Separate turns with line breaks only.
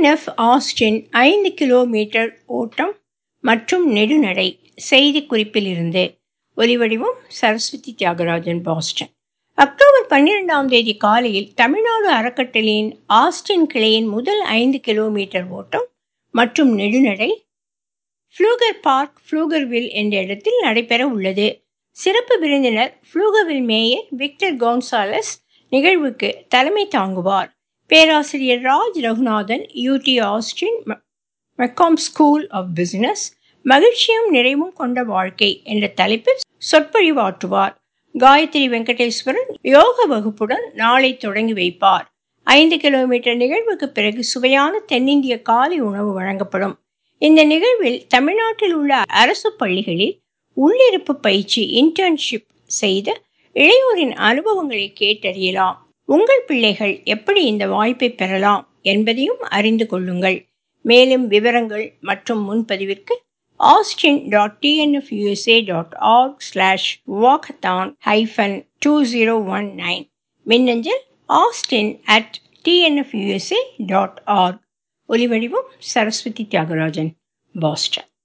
TNF Austin 5 kilometre ஓட்டம் மற்றும் நெடுநடை. செய்திக்குறிப்பில் இருந்து ஒலிவடிவம் சரஸ்வதி தியாகராஜன், பாஸ்டன். அக்டோபர் 12ஆம் தேதி காலையில் தமிழ்நாடு அறக்கட்டளையின் ஆஸ்டின் கிளையின் முதல் 5 கிலோமீட்டர் ஓட்டம் மற்றும் நெடுநடை ஃப்ளூகர் பார்க், ஃப்ளூகர்வில் என்ற இடத்தில் நடைபெற உள்ளது. சிறப்பு விருந்தினர் ஃப்ளூகர்வில் மேயர் விக்டர் கோன்சாலஸ் நிகழ்வுக்கு தலைமை தாங்குவார். பேராசிரியர் Raj Raghunathan, UT Austin McCombs school of business, மகிழ்ச்சியும் நிறைவும் கொண்ட வாழ்க்கை என்ற தலைப்பில் சொற்பொழிவாற்றுவார். காயத்ரி வெங்கடேஸ்வரன் யோக வகுப்புடன் நாளை தொடங்கி வைப்பார். 5 கிலோமீட்டர் நிகழ்வுக்கு பிறகு சுவையான தென்னிந்திய காலை உணவு வழங்கப்படும். இந்த நிகழ்வில் தமிழ்நாட்டில் உள்ள அரசு பள்ளிகளில் உள்ளிருப்பு பயிற்சி இன்டர்ன்ஷிப் செய்த இளையோரின் அனுபவங்களை கேட்டறியலாம். உங்கள் பிள்ளைகள் எப்படி இந்த வாய்ப்பை பெறலாம் என்பதையும் அறிந்து கொள்ளுங்கள். மேலும் விவரங்கள் மற்றும் முன்பதிவிற்கு austin.tnfusa.org/walkathon-2019 மின்னஞ்சல் austin@tnfusa.org. ஒலிவடிவம் சரஸ்வதி தியாகராஜன், பாஸ்டன்.